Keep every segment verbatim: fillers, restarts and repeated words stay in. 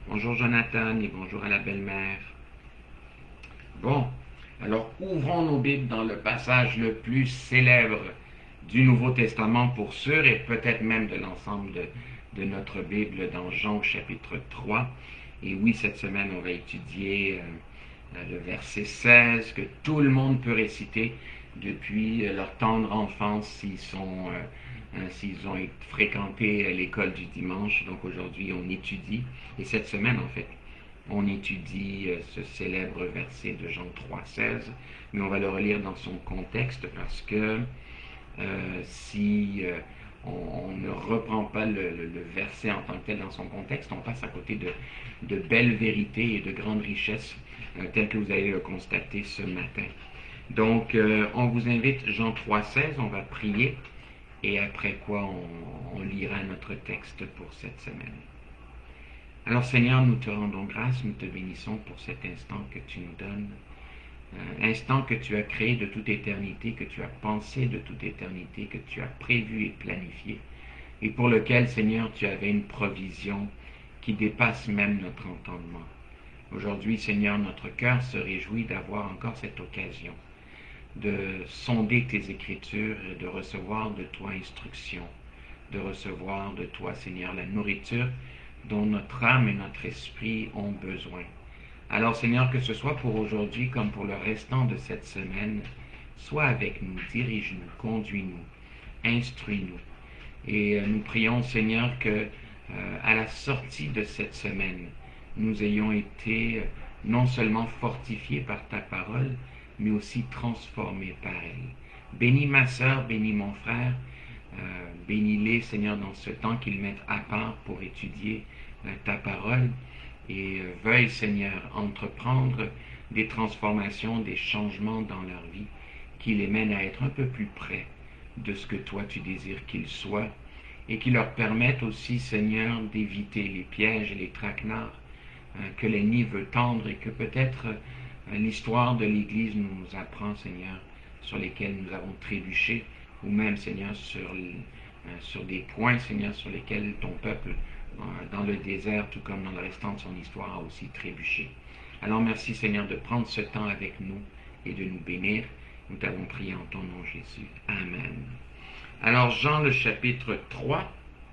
Bonjour Jonathan et bonjour à la belle-mère. Bon, alors ouvrons nos Bibles dans le passage le plus célèbre du Nouveau Testament pour sûr et peut-être même de l'ensemble de, de notre Bible dans Jean chapitre trois. Et oui, cette semaine on va étudier euh, le verset seize que tout le monde peut réciter depuis leur tendre enfance s'ils sont... Euh, Hein, s'ils ont fréquenté l'école du dimanche. Donc aujourd'hui, on étudie, et cette semaine en fait, on étudie euh, ce célèbre verset de Jean trois seize, mais on va le relire dans son contexte parce que euh, si euh, on, on, ne reprend pas le, le, le verset en tant que tel dans son contexte, on passe à côté de, de belles vérités et de grandes richesses euh, telles que vous allez le constater ce matin. Donc, euh, on vous invite, Jean trois seize, on va prier. Et après quoi, on, on lira notre texte pour cette semaine. Alors Seigneur, nous te rendons grâce, nous te bénissons pour cet instant que tu nous donnes. Un instant que tu as créé de toute éternité, que tu as pensé de toute éternité, que tu as prévu et planifié. Et pour lequel, Seigneur, tu avais une provision qui dépasse même notre entendement. Aujourd'hui, Seigneur, notre cœur se réjouit d'avoir encore cette occasion de sonder tes Écritures et de recevoir de toi instruction, de recevoir de toi, Seigneur, la nourriture dont notre âme et notre esprit ont besoin. Alors, Seigneur, que ce soit pour aujourd'hui comme pour le restant de cette semaine, sois avec nous, dirige-nous, conduis-nous, instruis-nous. Et nous prions, Seigneur, que euh, à la sortie de cette semaine, nous ayons été non seulement fortifiés par ta parole, mais aussi transformé par elle. Bénis ma sœur, bénis mon frère, euh, bénis-les, Seigneur, dans ce temps qu'ils mettent à part pour étudier euh, ta parole, et euh, veuille, Seigneur, entreprendre des transformations, des changements dans leur vie, qui les mènent à être un peu plus près de ce que toi tu désires qu'ils soient, et qui leur permettent aussi, Seigneur, d'éviter les pièges et les traquenards euh, que l'ennemi veut tendre et que peut-être l'histoire de l'Église nous apprend, Seigneur, sur lesquels nous avons trébuché, ou même, Seigneur, sur, euh, sur des points, Seigneur, sur lesquels ton peuple, euh, dans le désert, tout comme dans le restant de son histoire, a aussi trébuché. Alors merci, Seigneur, de prendre ce temps avec nous et de nous bénir. Nous t'avons prié en ton nom, Jésus. Amen. Alors, Jean, le chapitre trois,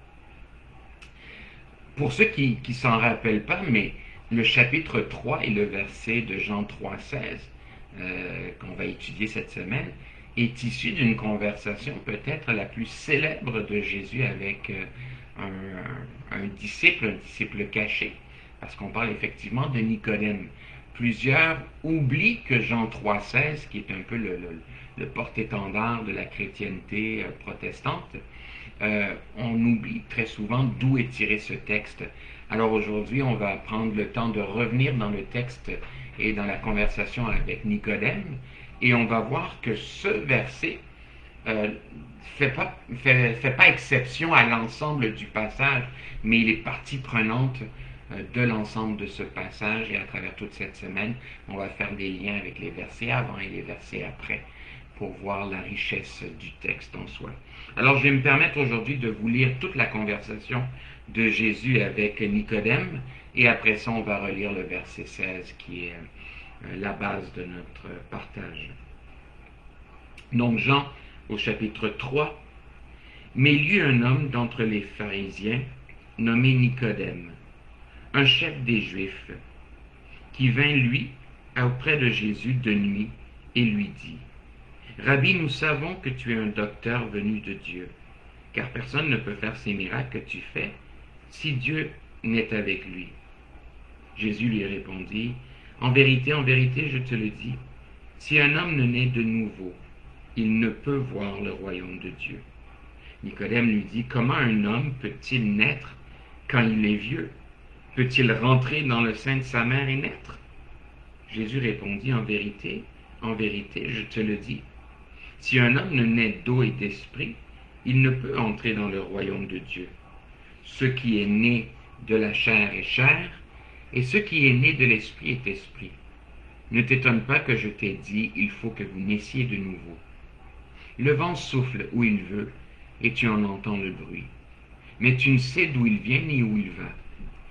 pour ceux qui ne s'en rappellent pas, mais le chapitre trois et le verset de Jean trois seize, euh, qu'on va étudier cette semaine, est issu d'une conversation peut-être la plus célèbre de Jésus avec euh, un, un, un disciple, un disciple caché, parce qu'on parle effectivement de Nicodème. Plusieurs oublient que Jean trois seize, qui est un peu le, le, le porte-étendard de la chrétienté euh, protestante, euh, on oublie très souvent d'où est tiré ce texte. Alors aujourd'hui, on va prendre le temps de revenir dans le texte et dans la conversation avec Nicodème, et on va voir que ce verset euh, fait pas, fait, fait pas exception à l'ensemble du passage, mais il est partie prenante euh, de l'ensemble de ce passage, et à travers toute cette semaine, on va faire des liens avec les versets avant et les versets après, pour voir la richesse du texte en soi. Alors je vais me permettre aujourd'hui de vous lire toute la conversation de Jésus avec Nicodème, et après ça on va relire le verset seize qui est euh, la base de notre partage. Donc Jean au chapitre trois, mais il y eut un homme d'entre les pharisiens nommé Nicodème, un chef des Juifs, qui vint lui auprès de Jésus de nuit et lui dit: Rabbi, nous savons que tu es un docteur venu de Dieu, car personne ne peut faire ces miracles que tu fais si Dieu n'est avec lui. Jésus lui répondit: En vérité, en vérité, je te le dis, si un homme ne naît de nouveau, il ne peut voir le royaume de Dieu. Nicodème lui dit: Comment un homme peut-il naître quand il est vieux? Peut-il rentrer dans le sein de sa mère et naître? Jésus répondit: En vérité, en vérité, je te le dis, si un homme ne naît d'eau et d'esprit, il ne peut entrer dans le royaume de Dieu. Ce qui est né de la chair est chair, et ce qui est né de l'esprit est esprit. Ne t'étonne pas que je t'ai dit, il faut que vous naissiez de nouveau. Le vent souffle où il veut, et tu en entends le bruit. Mais tu ne sais d'où il vient ni où il va.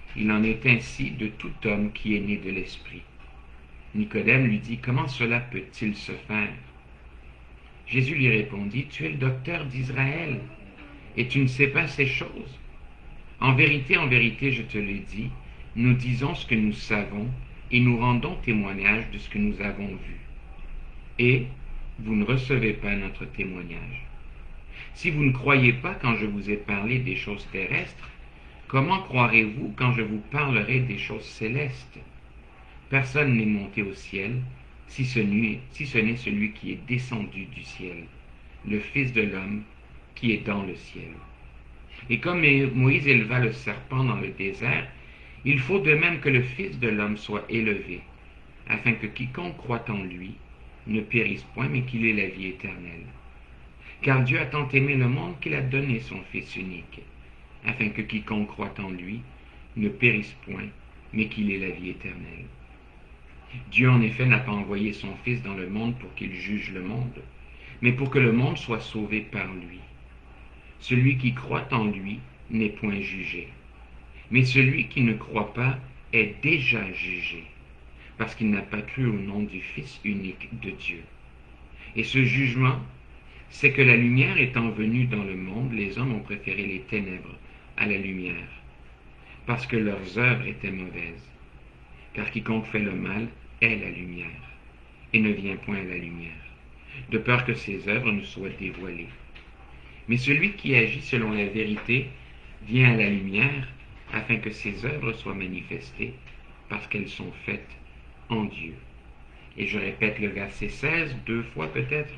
Il en est ainsi de tout homme qui est né de l'Esprit. » Nicodème lui dit, « Comment cela peut-il se faire? » Jésus lui répondit, « Tu es le docteur d'Israël, et tu ne sais pas ces choses. En vérité, en vérité, je te l'ai dit, nous disons ce que nous savons, et nous rendons témoignage de ce que nous avons vu. Et vous ne recevez pas notre témoignage. Si vous ne croyez pas quand je vous ai parlé des choses terrestres, comment croirez-vous quand je vous parlerai des choses célestes? Personne n'est monté au ciel, si ce n'est si ce n'est celui qui est descendu du ciel, le Fils de l'homme qui est dans le ciel. Et comme Moïse éleva le serpent dans le désert, il faut de même que le Fils de l'homme soit élevé, afin que quiconque croit en lui ne périsse point, mais qu'il ait la vie éternelle. Car Dieu a tant aimé le monde qu'il a donné son Fils unique, afin que quiconque croit en lui ne périsse point, mais qu'il ait la vie éternelle. Dieu en effet n'a pas envoyé son Fils dans le monde pour qu'il juge le monde, mais pour que le monde soit sauvé par lui. Celui qui croit en lui n'est point jugé, mais celui qui ne croit pas est déjà jugé, parce qu'il n'a pas cru au nom du Fils unique de Dieu. Et ce jugement, c'est que la lumière étant venue dans le monde, les hommes ont préféré les ténèbres à la lumière, parce que leurs œuvres étaient mauvaises. Car quiconque fait le mal est la lumière, et ne vient point à la lumière, de peur que ses œuvres ne soient dévoilées. Mais celui qui agit selon la vérité vient à la lumière, afin que ses œuvres soient manifestées, parce qu'elles sont faites en Dieu. Et je répète le verset seize, deux fois peut-être.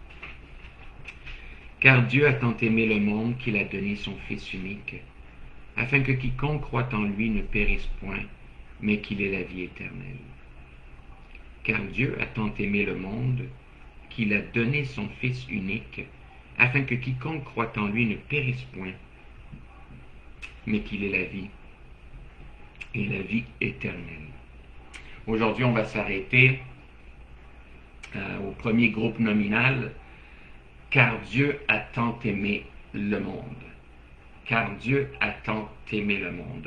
Car Dieu a tant aimé le monde qu'il a donné son Fils unique, afin que quiconque croit en lui ne périsse point, mais qu'il ait la vie éternelle. Car Dieu a tant aimé le monde qu'il a donné son Fils unique, afin que quiconque croit en lui ne périsse point, mais qu'il ait la vie et la vie éternelle. Aujourd'hui, on va s'arrêter euh, au premier groupe nominal, car Dieu a tant aimé le monde. Car Dieu a tant aimé le monde.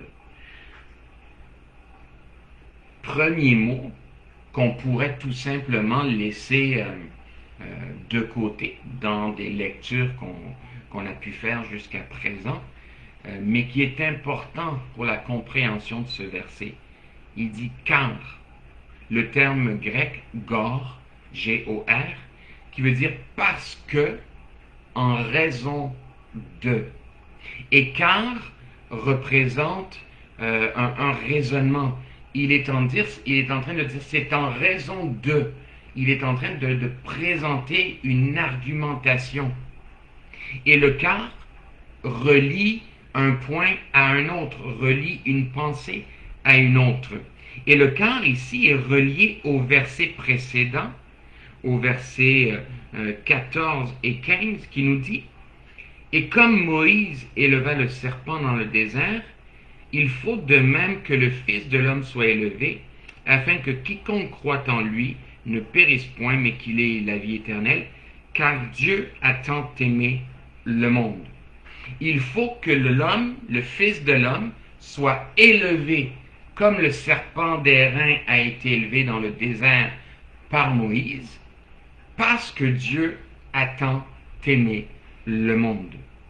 Premier mot qu'on pourrait tout simplement laisser euh, euh, de côté dans des lectures qu'on qu'on a pu faire jusqu'à présent, euh, mais qui est important pour la compréhension de ce verset. Il dit « car », le terme grec « gor », G O R, qui veut dire « parce que », en raison de. Et « car » représente euh, un, un raisonnement. Il est, en dire, il est en train de dire, c'est en raison de. Il est en train de, de présenter une argumentation. Et le car relie un point à un autre, relie une pensée à une autre. Et le car ici est relié au verset précédent, au verset euh, quatorze et quinze, qui nous dit « Et comme Moïse éleva le serpent dans le désert, il faut de même que le Fils de l'homme soit élevé, afin que quiconque croit en lui ne périsse point, mais qu'il ait la vie éternelle, car Dieu a tant aimé le monde. » Il faut que l'homme, le Fils de l'homme, soit élevé, comme le serpent d'airain a été élevé dans le désert par Moïse, parce que Dieu a tant aimé le monde.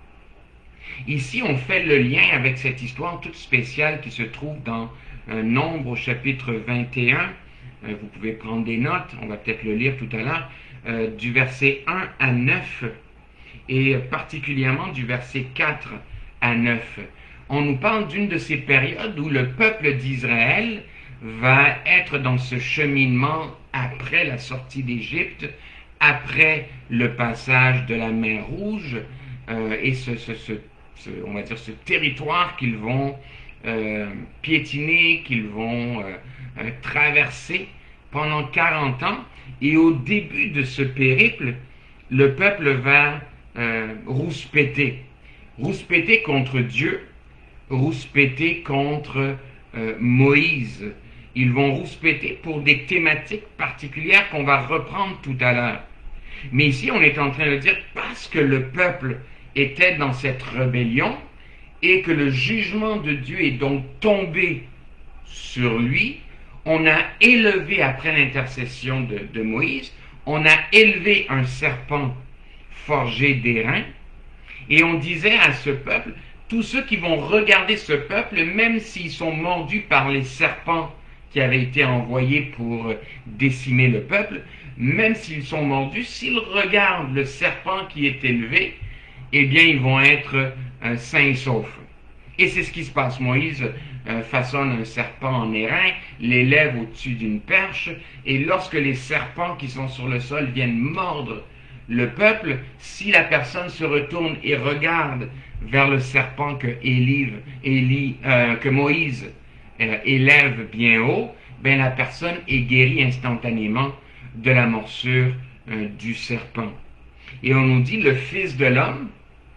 Ici, on fait le lien avec cette histoire toute spéciale qui se trouve dans euh, Nombre au chapitre vingt et un. Euh, vous pouvez prendre des notes, on va peut-être le lire tout à l'heure, euh, du verset un à neuf, et particulièrement du verset quatre à neuf. On nous parle d'une de ces périodes où le peuple d'Israël va être dans ce cheminement après la sortie d'Égypte, après le passage de la mer Rouge, euh, et ce, ce, ce, ce, on va dire ce territoire qu'ils vont euh, piétiner, qu'ils vont euh, euh, traverser pendant quarante ans. Et au début de ce périple, le peuple va euh, rouspéter. Rouspéter contre Dieu, rouspéter contre euh, Moïse. Ils vont rouspéter pour des thématiques particulières qu'on va reprendre tout à l'heure. Mais ici, on est en train de dire, parce que le peuple était dans cette rébellion, et que le jugement de Dieu est donc tombé sur lui, on a élevé, après l'intercession de, de Moïse, on a élevé un serpent forgé d'airain, et on disait à ce peuple, tous ceux qui vont regarder ce peuple, même s'ils sont mordus par les serpents qui avaient été envoyés pour décimer le peuple, même s'ils sont mordus, s'ils regardent le serpent qui est élevé, eh bien ils vont être euh, sains et saufs. Et c'est ce qui se passe. Moïse euh, façonne un serpent en airain, l'élève au-dessus d'une perche, et lorsque les serpents qui sont sur le sol viennent mordre le peuple, si la personne se retourne et regarde vers le serpent que, Élie, Élie, euh, que Moïse euh, élève bien haut, ben la personne est guérie instantanément de la morsure euh, du serpent. Et on nous dit, le Fils de l'homme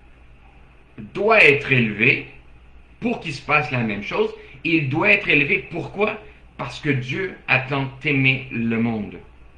doit être élevé pour qu'il se passe la même chose. Il doit être élevé, pourquoi? Parce que Dieu a tant aimé le monde.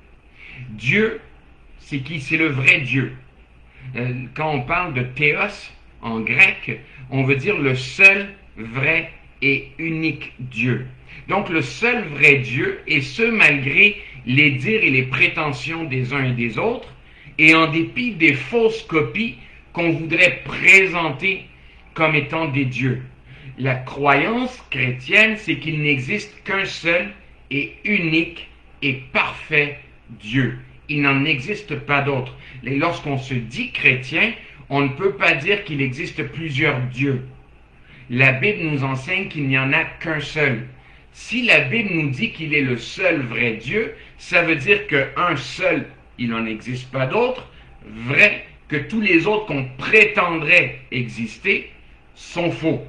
Dieu, c'est qui? C'est le vrai Dieu. Euh, quand on parle de théos en grec, on veut dire le seul vrai et unique Dieu. Donc le seul vrai Dieu, et ce malgré les dires et les prétentions des uns et des autres, et en dépit des fausses copies qu'on voudrait présenter comme étant des dieux. La croyance chrétienne, c'est qu'il n'existe qu'un seul et unique et parfait Dieu. Il n'en existe pas d'autre. Et lorsqu'on se dit chrétien, on ne peut pas dire qu'il existe plusieurs dieux. La Bible nous enseigne qu'il n'y en a qu'un seul. Si la Bible nous dit qu'il est le seul vrai Dieu, ça veut dire qu'un seul, il n'en existe pas d'autre, vrai, que tous les autres qu'on prétendrait exister sont faux.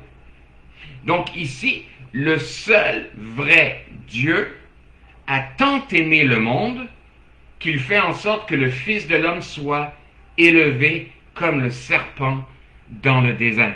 Donc ici, le seul vrai Dieu a tant aimé le monde qu'il fait en sorte que le Fils de l'homme soit élevé comme le serpent dans le désert.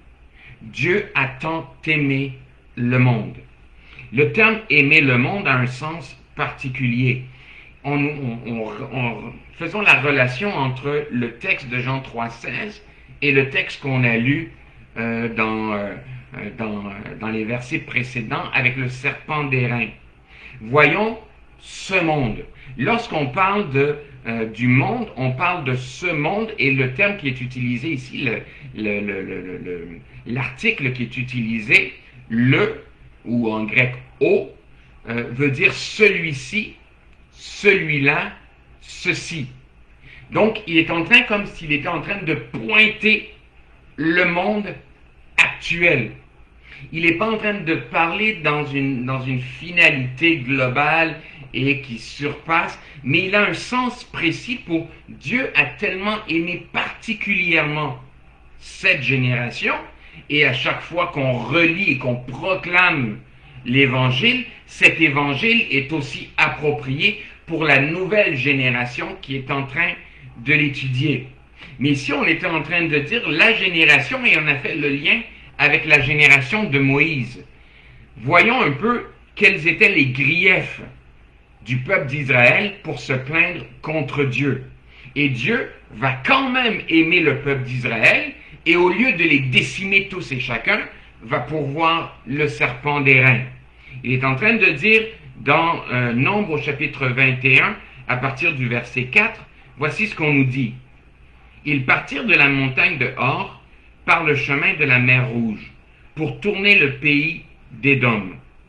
Dieu a tant aimé le monde. Le terme « aimer le monde » a un sens particulier. On, on, on, on, faisons la relation entre le texte de Jean trois seize et le texte qu'on a lu euh, dans, euh, dans, dans les versets précédents avec le serpent d'airain. Voyons ce monde. Lorsqu'on parle de, euh, du monde, on parle de ce monde, et le terme qui est utilisé ici, le, le, le, le, le, l'article qui est utilisé, le, ou en grec o, euh, veut dire celui-ci, celui-là, ceci. Donc, il est en train, comme s'il était en train de pointer le monde actuel. Il n'est pas en train de parler dans une, dans une finalité globale et qui surpasse, mais il a un sens précis pour Dieu a tellement aimé particulièrement cette génération, et à chaque fois qu'on relit et qu'on proclame l'Évangile, cet Évangile est aussi approprié pour la nouvelle génération qui est en train de l'étudier. Mais ici, on était en train de dire la génération, et on a fait le lien avec la génération de Moïse. Voyons un peu quels étaient les griefs du peuple d'Israël pour se plaindre contre Dieu. Et Dieu va quand même aimer le peuple d'Israël, et au lieu de les décimer tous et chacun, va pourvoir le serpent d'airain. Il est en train de dire dans euh, Nombre au chapitre vingt et un, à partir du verset quatre, voici ce qu'on nous dit. Ils partirent de la montagne de Hor par le chemin de la mer Rouge pour tourner le pays d'Édom.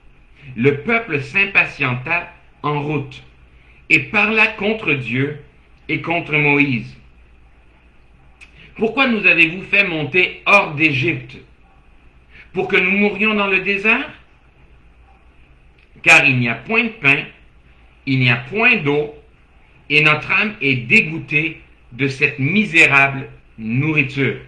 Le peuple s'impatienta en route et parla contre Dieu et contre Moïse. Pourquoi nous avez-vous fait monter hors d'Égypte? Pour que nous mourions dans le désert? Car il n'y a point de pain, il n'y a point d'eau, et notre âme est dégoûtée de cette misérable nourriture.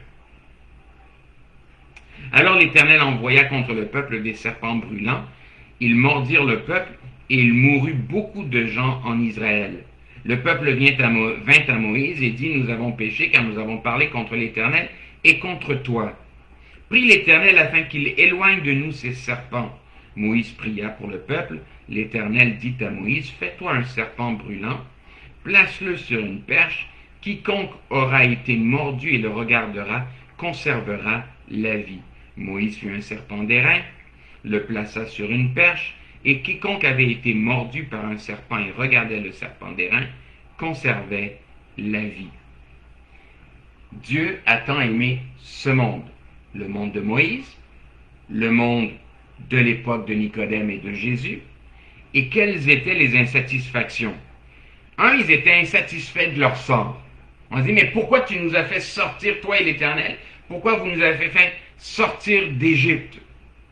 Alors l'Éternel envoya contre le peuple des serpents brûlants. Ils mordirent le peuple, et il mourut beaucoup de gens en Israël. Le peuple vint à, Mo- vint à Moïse et dit, nous avons péché car nous avons parlé contre l'Éternel et contre toi. Prie l'Éternel afin qu'il éloigne de nous ces serpents. Moïse pria pour le peuple. L'Éternel dit à Moïse, fais-toi un serpent brûlant, place-le sur une perche, quiconque aura été mordu et le regardera conservera la vie. Moïse fit un serpent d'airain, le plaça sur une perche, et quiconque avait été mordu par un serpent et regardait le serpent d'airain conservait la vie. Dieu a tant aimé ce monde, le monde de Moïse, le monde de l'époque de Nicodème et de Jésus, et quelles étaient les insatisfactions? Un, ils étaient insatisfaits de leur sort. On dit, mais pourquoi tu nous as fait sortir, toi et l'Éternel? Pourquoi vous nous avez fait sortir d'Égypte?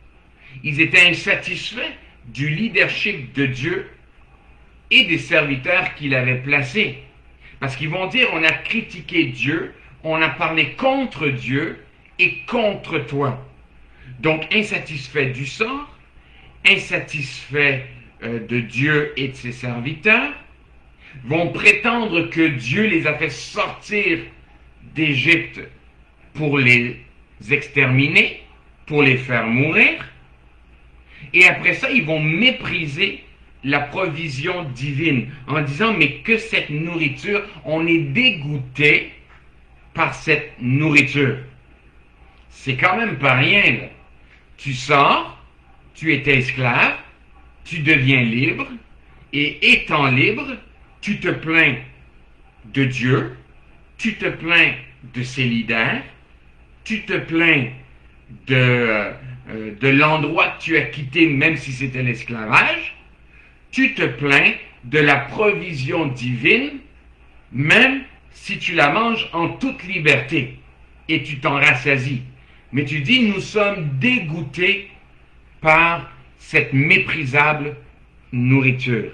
Ils étaient insatisfaits du leadership de Dieu et des serviteurs qu'il avait placés. Parce qu'ils vont dire, on a critiqué Dieu, on a parlé contre Dieu et contre toi. Donc, insatisfaits du sort, insatisfaits euh, de Dieu et de ses serviteurs, vont prétendre que Dieu les a fait sortir d'Égypte pour les exterminer, pour les faire mourir. Et après ça, ils vont mépriser la provision divine en disant, mais que cette nourriture, on est dégoûté par cette nourriture. C'est quand même pas rien, là. Tu sors, tu étais esclave, tu deviens libre, et étant libre, tu te plains de Dieu, tu te plains de ses leaders, tu te plains de, euh, de l'endroit que tu as quitté, même si c'était l'esclavage, tu te plains de la provision divine, même si tu la manges en toute liberté, et tu t'en rassasies. Mais tu dis, nous sommes dégoûtés par cette méprisable nourriture.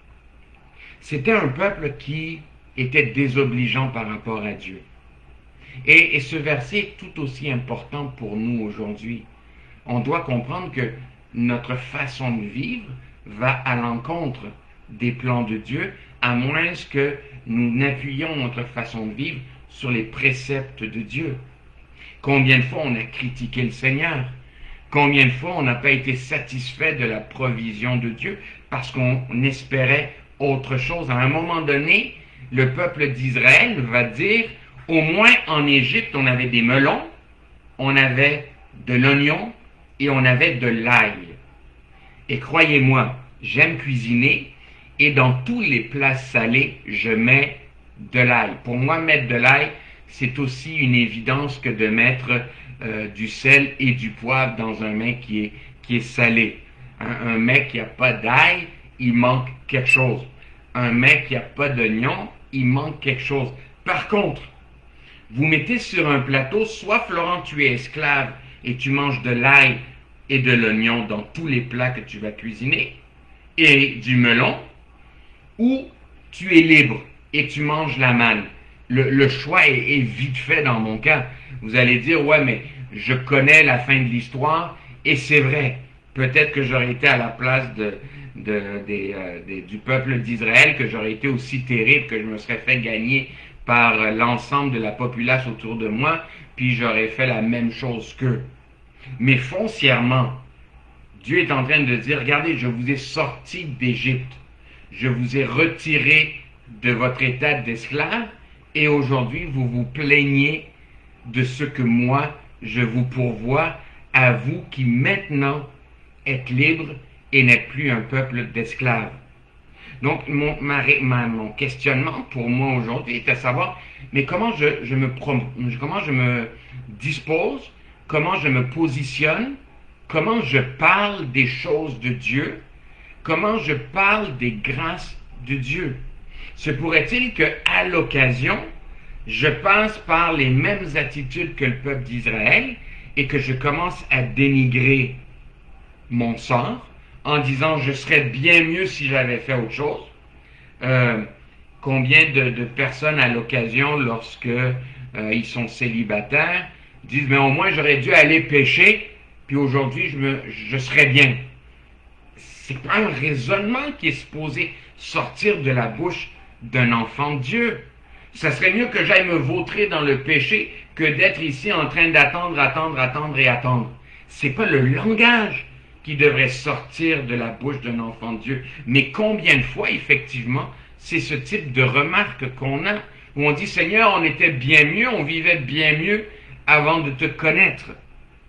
C'était un peuple qui était désobligeant par rapport à Dieu. Et, et ce verset est tout aussi important pour nous aujourd'hui. On doit comprendre que notre façon de vivre va à l'encontre des plans de Dieu, à moins que nous n'appuyions notre façon de vivre sur les préceptes de Dieu. Combien de fois on a critiqué le Seigneur? Combien de fois on n'a pas été satisfait de la provision de Dieu parce qu'on espérait autre chose? À un moment donné, le peuple d'Israël va dire, au moins en Égypte, on avait des melons, on avait de l'oignon et on avait de l'ail. Et croyez-moi, j'aime cuisiner et dans tous les plats salés, je mets de l'ail. Pour moi, mettre de l'ail, c'est aussi une évidence que de mettre euh, du sel et du poivre dans un mets qui est, qui est salé. Un, un mets qui n'a pas d'ail, il manque quelque chose. Un mets qui n'a pas d'oignon, il manque quelque chose. Par contre, vous mettez sur un plateau, soit Florent, tu es esclave et tu manges de l'ail et de l'oignon dans tous les plats que tu vas cuisiner, et du melon, ou tu es libre et tu manges la manne. Le, le choix est, est vite fait dans mon cas. Vous allez dire, ouais, mais je connais la fin de l'histoire, et c'est vrai. Peut-être que j'aurais été à la place de, de, des, euh, des, du peuple d'Israël, que j'aurais été aussi terrible, que je me serais fait gagner par euh, l'ensemble de la populace autour de moi, puis j'aurais fait la même chose qu'eux. Mais foncièrement, Dieu est en train de dire, regardez, je vous ai sorti d'Égypte, je vous ai retiré de votre état d'esclave, et aujourd'hui, vous vous plaignez de ce que moi, je vous pourvois, à vous qui maintenant êtes libres et n'êtes plus un peuple d'esclaves. Donc, mon, ma, ma, mon questionnement pour moi aujourd'hui est à savoir, mais comment je, je me, comment je me dispose, comment je me positionne, comment je parle des choses de Dieu, comment je parle des grâces de Dieu. Se pourrait-il qu'à l'occasion, je passe par les mêmes attitudes que le peuple d'Israël et que je commence à dénigrer mon sort en disant je serais bien mieux si j'avais fait autre chose. Euh, combien de, de personnes à l'occasion, lorsque euh, ils sont célibataires, disent mais au moins j'aurais dû aller pécher, puis aujourd'hui je, me, je serais bien. C'est pas un raisonnement qui est supposé sortir de la bouche d'un enfant de Dieu. Ça serait mieux que j'aille me vautrer dans le péché que d'être ici en train d'attendre, attendre, attendre et attendre. C'est pas le langage qui devrait sortir de la bouche d'un enfant de Dieu. Mais combien de fois, effectivement, c'est ce type de remarque qu'on a, où on dit, Seigneur, on était bien mieux, on vivait bien mieux avant de te connaître.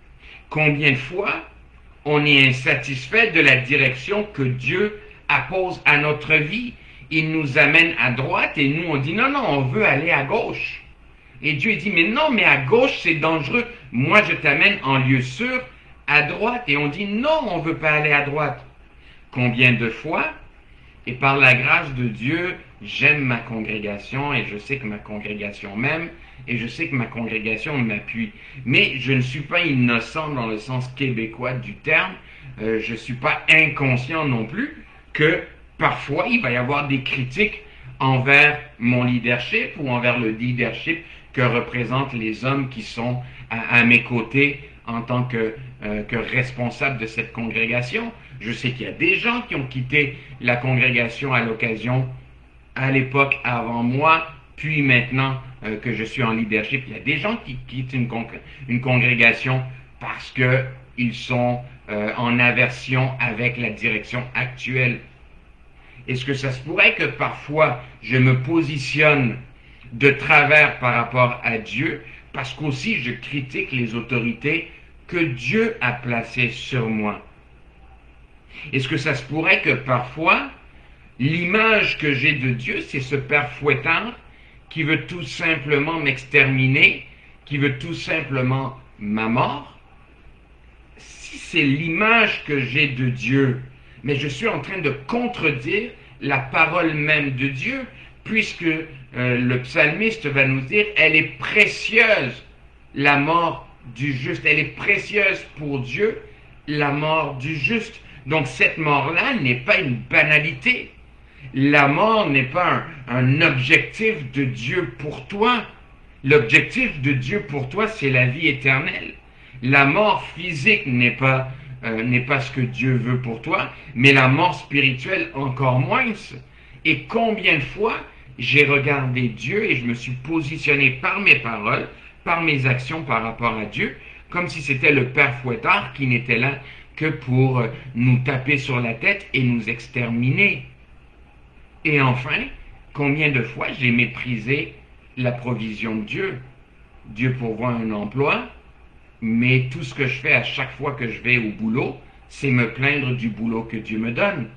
Combien de fois on est insatisfait de la direction que Dieu appose à notre vie? Il nous amène à droite et nous on dit non, non, on veut aller à gauche. Et Dieu dit mais non, mais à gauche c'est dangereux. Moi je t'amène en lieu sûr à droite. Et on dit non, on ne veut pas aller à droite. Combien de fois? Et par la grâce de Dieu, j'aime ma congrégation et je sais que ma congrégation m'aime et je sais que ma congrégation m'appuie. Mais je ne suis pas innocent dans le sens québécois du terme. Euh, je ne suis pas inconscient non plus que parfois il va y avoir des critiques envers mon leadership ou envers le leadership que représentent les hommes qui sont à, à mes côtés en tant que, euh, que responsable de cette congrégation. Je sais qu'il y a des gens qui ont quitté la congrégation à l'occasion, à l'époque avant moi, puis maintenant euh, que je suis en leadership, il y a des gens qui quittent une, con une congrégation parce qu'ils sont euh, en aversion avec la direction actuelle. Est-ce que ça se pourrait que parfois je me positionne de travers par rapport à Dieu parce qu'aussi je critique les autorités que Dieu a placées sur moi? Est-ce que ça se pourrait que parfois, l'image que j'ai de Dieu, c'est ce père fouettard qui veut tout simplement m'exterminer, qui veut tout simplement ma mort? Si c'est l'image que j'ai de Dieu, mais je suis en train de contredire la parole même de Dieu, puisque euh, le psalmiste va nous dire, elle est précieuse, la mort du juste, elle est précieuse pour Dieu, la mort du juste. Donc cette mort-là n'est pas une banalité. La mort n'est pas un, un objectif de Dieu pour toi. L'objectif de Dieu pour toi, c'est la vie éternelle. La mort physique n'est pas, euh, n'est pas ce que Dieu veut pour toi, mais la mort spirituelle encore moins. Et combien de fois j'ai regardé Dieu et je me suis positionné par mes paroles, par mes actions par rapport à Dieu, comme si c'était le père fouettard qui n'était là que pour nous taper sur la tête et nous exterminer. Et enfin, combien de fois j'ai méprisé la provision de Dieu? Dieu pourvoit un emploi, mais tout ce que je fais à chaque fois que je vais au boulot, c'est me plaindre du boulot que Dieu me donne.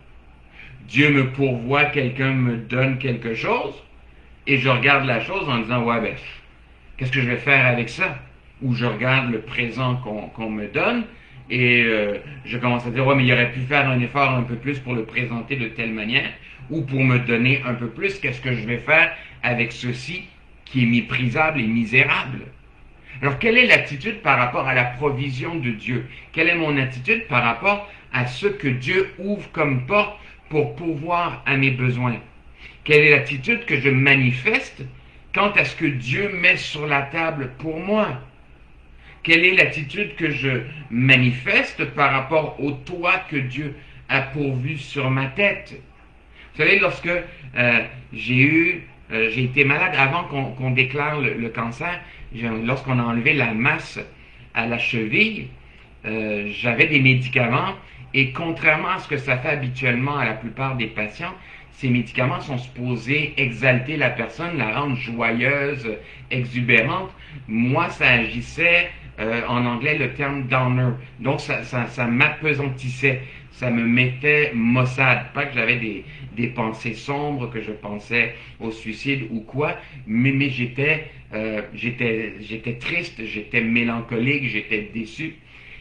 Dieu me pourvoit, quelqu'un me donne quelque chose, et je regarde la chose en disant, ouais ben, qu'est-ce que je vais faire avec ça? Ou je regarde le présent qu'on qu'on me donne, et euh, je commence à dire, ouais, mais il aurait pu faire un effort un peu plus pour le présenter de telle manière, ou pour me donner un peu plus, qu'est-ce que je vais faire avec ceci qui est méprisable et misérable? Alors, quelle est l'attitude par rapport à la provision de Dieu? Quelle est mon attitude par rapport à ce que Dieu ouvre comme porte pour pourvoir à mes besoins? Quelle est l'attitude que je manifeste quant à ce que Dieu met sur la table pour moi? Quelle est l'attitude que je manifeste par rapport au toit que Dieu a pourvu sur ma tête? Vous savez, lorsque euh, j'ai eu, euh, j'ai été malade avant qu'on qu'on déclare le, le cancer, lorsqu'on a enlevé la masse à la cheville, euh, j'avais des médicaments et contrairement à ce que ça fait habituellement à la plupart des patients, ces médicaments sont supposés exalter la personne, la rendre joyeuse, exubérante. Moi, ça agissait, euh, en anglais, le terme downer. Donc, ça, ça, ça m'apesantissait. Ça me mettait maussade. Pas que j'avais des, des pensées sombres, que je pensais au suicide ou quoi, mais, mais j'étais, euh, j'étais, j'étais triste, j'étais mélancolique, j'étais déçu.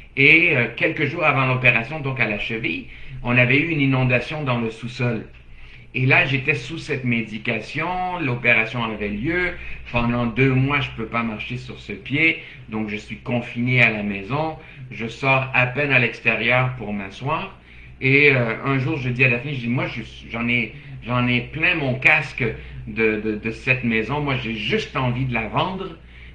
Et euh, quelques jours avant l'opération, donc à la cheville, on avait eu une inondation dans le sous-sol. Et là, j'étais sous cette médication, l'opération avait lieu, pendant deux mois, je ne peux pas marcher sur ce pied, donc je suis confiné à la maison, je sors à peine à l'extérieur pour m'asseoir, et euh, un jour, je dis à Daphné, je dis, moi, j'en ai, j'en ai plein mon casque de, de, de cette maison, moi, j'ai juste envie de la vendre,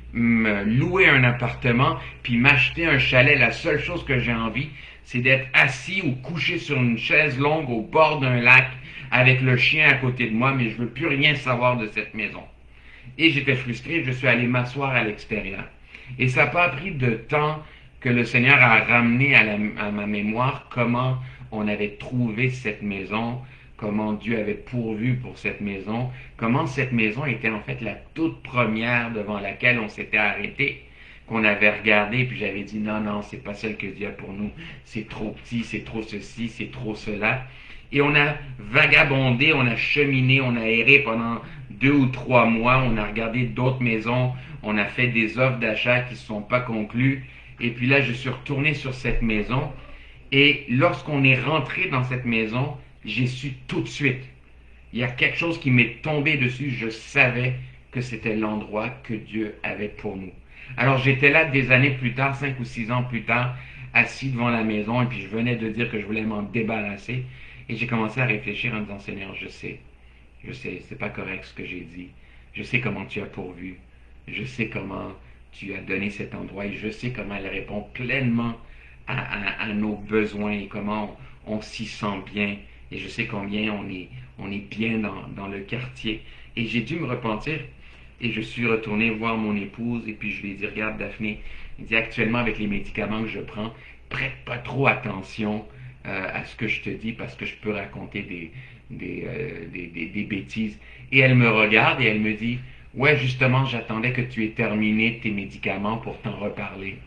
me louer un appartement, puis m'acheter un chalet. La seule chose que j'ai envie, c'est d'être assis ou couché sur une chaise longue au bord d'un lac, avec le chien à côté de moi, mais je veux plus rien savoir de cette maison. Et j'étais frustré, je suis allé m'asseoir à l'extérieur. Et ça n'a pas pris de temps que le Seigneur a ramené à, la, à ma mémoire comment on avait trouvé cette maison, comment Dieu avait pourvu pour cette maison, comment cette maison était en fait la toute première devant laquelle on s'était arrêté. qu'on avait regardées, puis j'avais dit non, non, c'est pas celle que Dieu a pour nous, c'est trop petit, c'est trop ceci, c'est trop cela. Et on a vagabondé, on a cheminé, on a erré pendant deux ou trois mois, on a regardé d'autres maisons, on a fait des offres d'achat qui ne sont pas conclues. Et puis là, je suis retourné sur cette maison. Et lorsqu'on est rentré dans cette maison, j'ai su tout de suite. Il y a quelque chose qui m'est tombé dessus. Je savais que c'était l'endroit que Dieu avait pour nous. Alors j'étais là des années plus tard, cinq ou six ans plus tard, assis devant la maison, et puis je venais de dire que je voulais m'en débarrasser. Et j'ai commencé à réfléchir en disant, Seigneur, je sais, je sais, c'est pas correct ce que j'ai dit. Je sais comment tu as pourvu. Je sais comment tu as donné cet endroit, et je sais comment elle répond pleinement à, à, à nos besoins et comment on, on s'y sent bien. Et je sais combien on est, on est bien dans, dans le quartier. Et j'ai dû me repentir. Et je suis retourné voir mon épouse et puis je lui ai dit, regarde Daphné, il dit actuellement avec les médicaments que je prends, prête pas trop attention euh, à ce que je te dis parce que je peux raconter des, des, euh, des, des, des bêtises. Et elle me regarde et elle me dit, ouais justement j'attendais que tu aies terminé tes médicaments pour t'en reparler.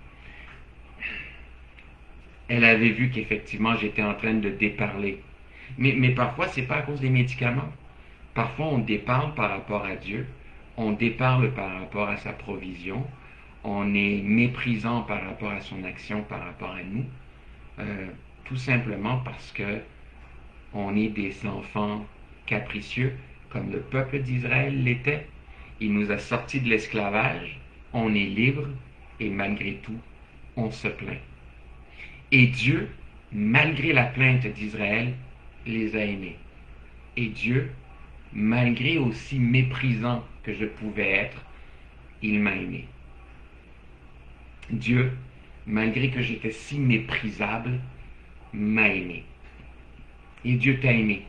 Elle avait vu qu'effectivement j'étais en train de déparler. Mais, mais parfois c'est pas à cause des médicaments. Parfois on déparle par rapport à Dieu. On déparle par rapport à sa provision, on est méprisant par rapport à son action, par rapport à nous, euh, tout simplement parce que on est des enfants capricieux, comme le peuple d'Israël l'était. Il nous a sortis de l'esclavage, on est libre, et malgré tout, on se plaint. Et Dieu, malgré la plainte d'Israël, les a aimés. Et Dieu, malgré aussi méprisant que je pouvais être, il m'a aimé. Dieu, malgré que j'étais si méprisable, m'a aimé. Et Dieu t'a aimé.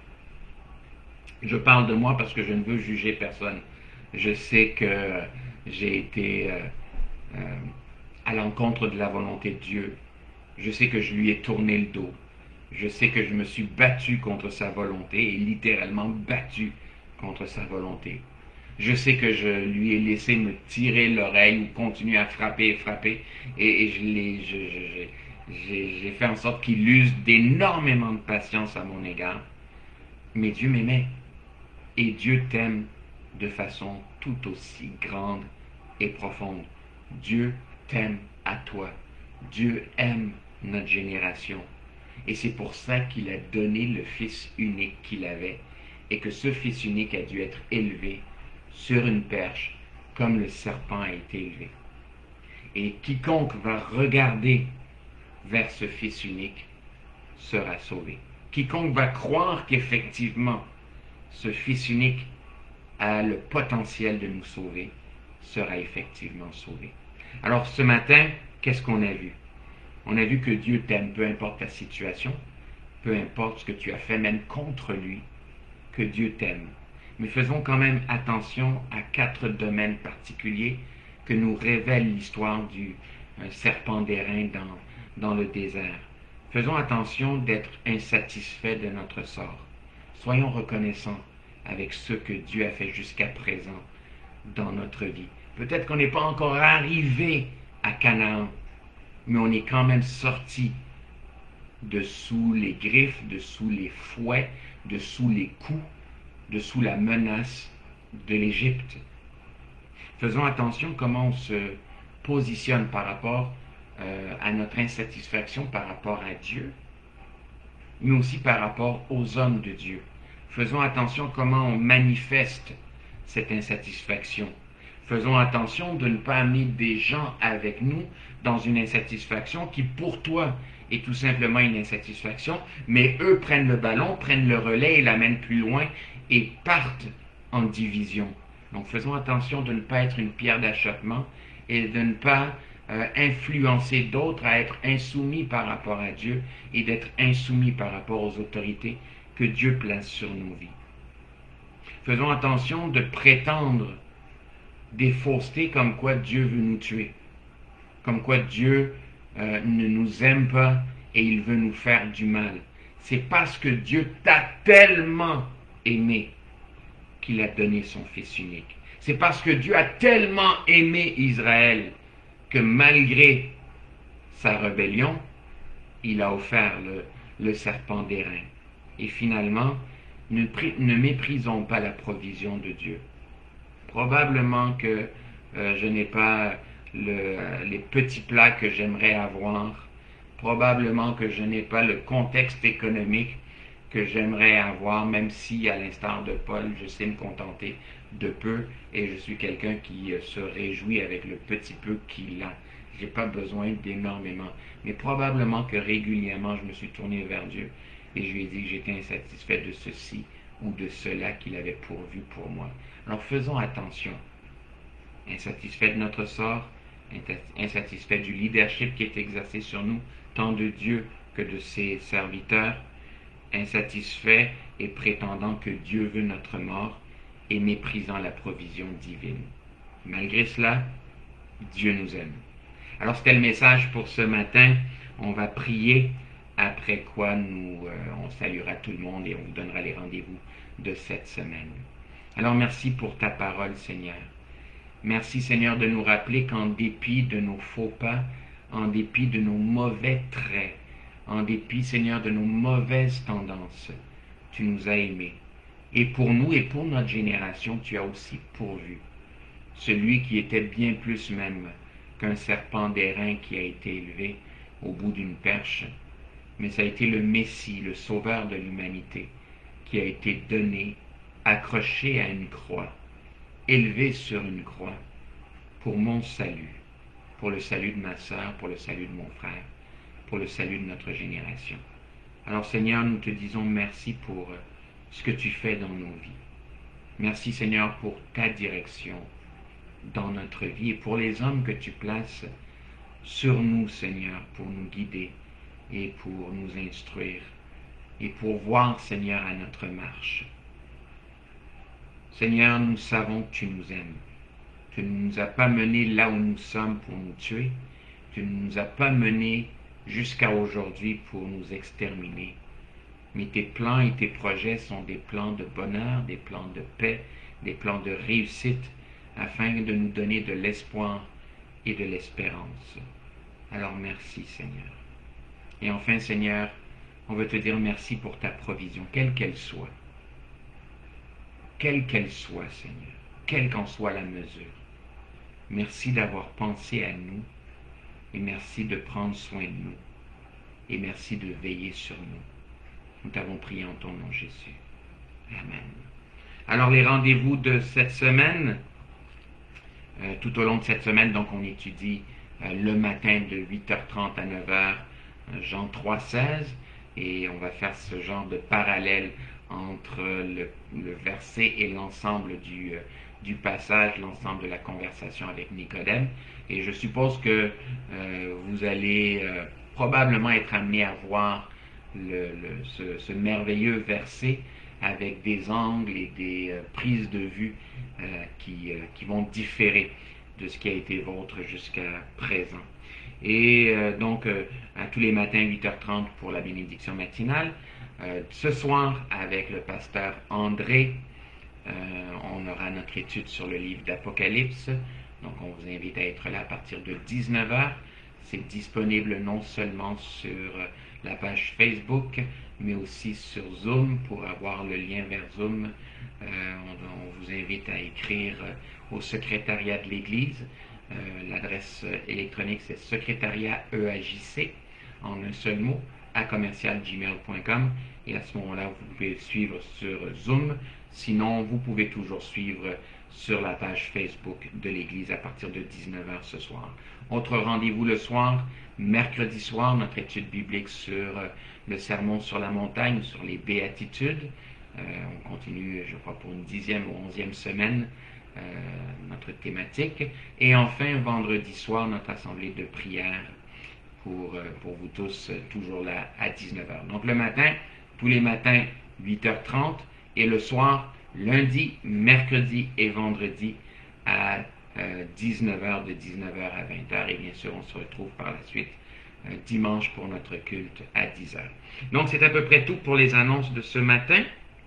Je parle de moi parce que je ne veux juger personne. Je sais que j'ai été euh, euh, à l'encontre de la volonté de Dieu. Je sais que je lui ai tourné le dos. Je sais que je me suis battu contre sa volonté et littéralement battu contre sa volonté. Je sais que je lui ai laissé me tirer l'oreille ou continuer à frapper et frapper et, et je l'ai, je, je, j'ai, j'ai fait en sorte qu'il use d'énormément de patience à mon égard. Mais Dieu m'aimait et Dieu t'aime de façon tout aussi grande et profonde. Dieu t'aime à toi. Dieu aime notre génération. Et c'est pour ça qu'il a donné le Fils unique qu'il avait et que ce Fils unique a dû être élevé sur une perche comme le serpent a été élevé. Et quiconque va regarder vers ce Fils unique sera sauvé. Quiconque va croire qu'effectivement ce Fils unique a le potentiel de nous sauver sera effectivement sauvé. Alors ce matin, qu'est-ce qu'on a vu? On a vu que Dieu t'aime, peu importe ta situation, peu importe ce que tu as fait, même contre lui, que Dieu t'aime. Mais faisons quand même attention à quatre domaines particuliers que nous révèle l'histoire du euh, serpent d'airain dans, dans le désert. Faisons attention d'être insatisfaits de notre sort. Soyons reconnaissants avec ce que Dieu a fait jusqu'à présent dans notre vie. Peut-être qu'on n'est pas encore arrivé à Canaan, mais on est quand même sorti de sous les griffes, de sous les fouets, de sous les coups, de sous la menace de l'Égypte. Faisons attention comment on se positionne par rapport euh, à notre insatisfaction par rapport à Dieu, mais aussi par rapport aux hommes de Dieu. Faisons attention comment on manifeste cette insatisfaction. Faisons attention de ne pas amener des gens avec nous dans une insatisfaction qui pour toi est tout simplement une insatisfaction, mais eux prennent le ballon, prennent le relais et l'amènent plus loin et partent en division. Donc faisons attention de ne pas être une pierre d'achoppement et de ne pas euh, influencer d'autres à être insoumis par rapport à Dieu et d'être insoumis par rapport aux autorités que Dieu place sur nos vies. Faisons attention de prétendre des faussetés comme quoi Dieu veut nous tuer, comme quoi Dieu euh, ne nous aime pas et il veut nous faire du mal. C'est parce que Dieu t'a tellement aimé qu'il a donné son Fils unique. C'est parce que Dieu a tellement aimé Israël que malgré sa rébellion, il a offert le, le serpent d'airain. Et finalement, ne, ne méprisons pas la provision de Dieu. Probablement que euh, je n'ai pas le, les petits plats que j'aimerais avoir. Probablement que je n'ai pas le contexte économique que j'aimerais avoir, même si, à l'instar de Paul, je sais me contenter de peu et je suis quelqu'un qui se réjouit avec le petit peu qu'il a. Je n'ai pas besoin d'énormément. Mais probablement que régulièrement, je me suis tourné vers Dieu et je lui ai dit que j'étais insatisfait de ceci ou de cela qu'il avait pourvu pour moi. Alors faisons attention. Insatisfait de notre sort, insatisfait du leadership qui est exercé sur nous, tant de Dieu que de ses serviteurs, insatisfait et prétendant que Dieu veut notre mort et méprisant la provision divine. Malgré cela, Dieu nous aime. Alors c'était le message pour ce matin. On va prier, après quoi nous, euh, on saluera tout le monde et on vous donnera les rendez-vous de cette semaine. Alors merci pour ta parole, Seigneur. Merci, Seigneur, de nous rappeler qu'en dépit de nos faux pas, en dépit de nos mauvais traits, en dépit, Seigneur, de nos mauvaises tendances, tu nous as aimés. Et pour nous et pour notre génération, tu as aussi pourvu. Celui qui était bien plus même qu'un serpent d'airain qui a été élevé au bout d'une perche, mais ça a été le Messie, le Sauveur de l'humanité, qui a été donné, accroché à une croix, élevé sur une croix, pour mon salut, pour le salut de ma sœur, pour le salut de mon frère, pour le salut de notre génération. Alors Seigneur, nous te disons merci pour ce que tu fais dans nos vies. Merci Seigneur pour ta direction dans notre vie et pour les hommes que tu places sur nous, Seigneur, pour nous guider et pour nous instruire et pour voir, Seigneur, à notre marche. Seigneur, nous savons que tu nous aimes. Tu ne nous as pas menés là où nous sommes pour nous tuer. Tu ne nous as pas menés jusqu'à aujourd'hui pour nous exterminer. Mais tes plans et tes projets sont des plans de bonheur, des plans de paix, des plans de réussite, afin de nous donner de l'espoir et de l'espérance. Alors merci Seigneur. Et enfin Seigneur, on veut te dire merci pour ta provision, quelle qu'elle soit. Quelle qu'elle soit Seigneur, quelle qu'en soit la mesure. Merci d'avoir pensé à nous et merci de prendre soin de nous et merci de veiller sur nous. Nous t'avons prié en ton nom Jésus. Amen. Alors les rendez-vous de cette semaine, euh, tout au long de cette semaine, donc on étudie euh, le matin de huit heures trente à neuf heures, euh, Jean trois seize, et on va faire ce genre de parallèle entre le, le verset et l'ensemble du, euh, du passage, l'ensemble de la conversation avec Nicodème. Et je suppose que euh, vous allez euh, probablement être amené à voir le, le, ce, ce merveilleux verset avec des angles et des euh, prises de vue euh, qui, euh, qui vont différer de ce qui a été vôtre jusqu'à présent. Et euh, donc, euh, à tous les matins, huit heures trente pour la bénédiction matinale. Euh, ce soir, avec le pasteur André, euh, on aura notre étude sur le livre d'Apocalypse. Donc, on vous invite à être là à partir de dix-neuf heures. C'est disponible non seulement sur la page Facebook, mais aussi sur Zoom. Pour avoir le lien vers Zoom, euh, on, on vous invite à écrire au secrétariat de l'Église. Euh, l'adresse électronique, c'est secrétariat E A J C, en un seul mot, à commercial gmail point com. Et à ce moment-là, vous pouvez suivre sur Zoom. Sinon, vous pouvez toujours suivre sur la page Facebook de l'Église à partir de dix-neuf heures ce soir. Autre rendez-vous le soir, mercredi soir, notre étude biblique sur le sermon sur la montagne, sur les béatitudes. Euh, on continue, je crois, pour une dixième ou onzième semaine, euh, notre thématique. Et enfin, vendredi soir, notre assemblée de prière pour, pour vous tous, toujours là à dix-neuf heures. Donc le matin, tous les matins, huit heures trente, et le soir, lundi, mercredi et vendredi à euh, dix-neuf heures, de dix-neuf heures à vingt heures. Et bien sûr, on se retrouve par la suite euh, dimanche pour notre culte à dix heures. Donc c'est à peu près tout pour les annonces de ce matin.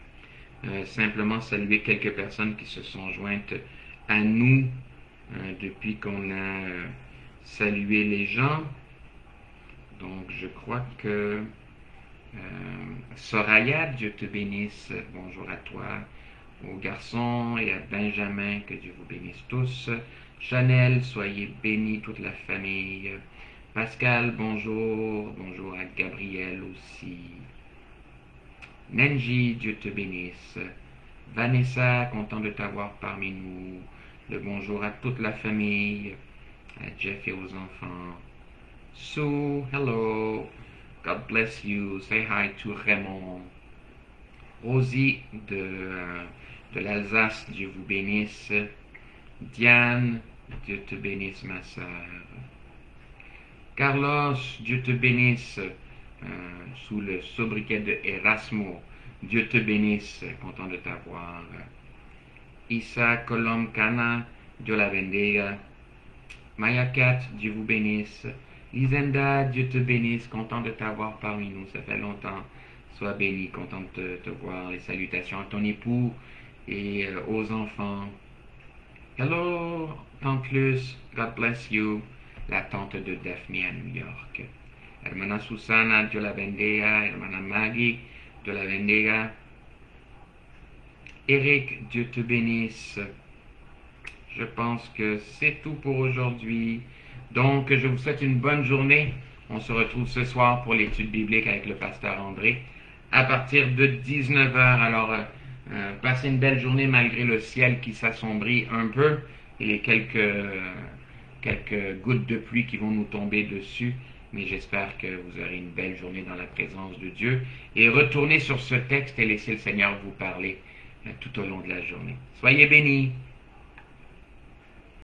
Euh, simplement saluer quelques personnes qui se sont jointes à nous euh, depuis qu'on a euh, saluer les gens. Donc, je crois que euh, Soraya, Dieu te bénisse. Bonjour à toi. Aux garçons et à Benjamin, que Dieu vous bénisse tous. Chanel, soyez bénis, toute la famille. Pascal, bonjour. Bonjour à Gabriel aussi. Nenji, Dieu te bénisse. Vanessa, content de t'avoir parmi nous. Le bonjour à toute la famille, à Jeff et aux enfants. Sue, hello. God bless you. Say hi to Raymond. Rosie de, euh, de l'Alsace, Dieu vous bénisse. Diane, Dieu te bénisse, ma sœur. Carlos, Dieu te bénisse. Euh, sous le sobriquet de Erasmo, Dieu te bénisse, content de t'avoir. Isa Colomcana, Dieu la bendiga. Maya Cat, Dieu vous bénisse. Lisenda, Dieu te bénisse, content de t'avoir parmi nous, ça fait longtemps. Sois béni, content de te, te voir. Les salutations à ton époux et euh, aux enfants. Hello, Tante Luce, God bless you. La tante de Daphne à New York. Hermana Susana, Dieu la bendiga. Hermana Maggie, Dieu la bendiga. Eric, Dieu te bénisse. Je pense que c'est tout pour aujourd'hui. Donc, je vous souhaite une bonne journée. On se retrouve ce soir pour l'étude biblique avec le pasteur André à partir de dix-neuf heures. Alors, euh, euh, passez une belle journée malgré le ciel qui s'assombrit un peu et les quelques, euh, quelques gouttes de pluie qui vont nous tomber dessus. Mais j'espère que vous aurez une belle journée dans la présence de Dieu. Et retournez sur ce texte et laissez le Seigneur vous parler euh, tout au long de la journée. Soyez bénis.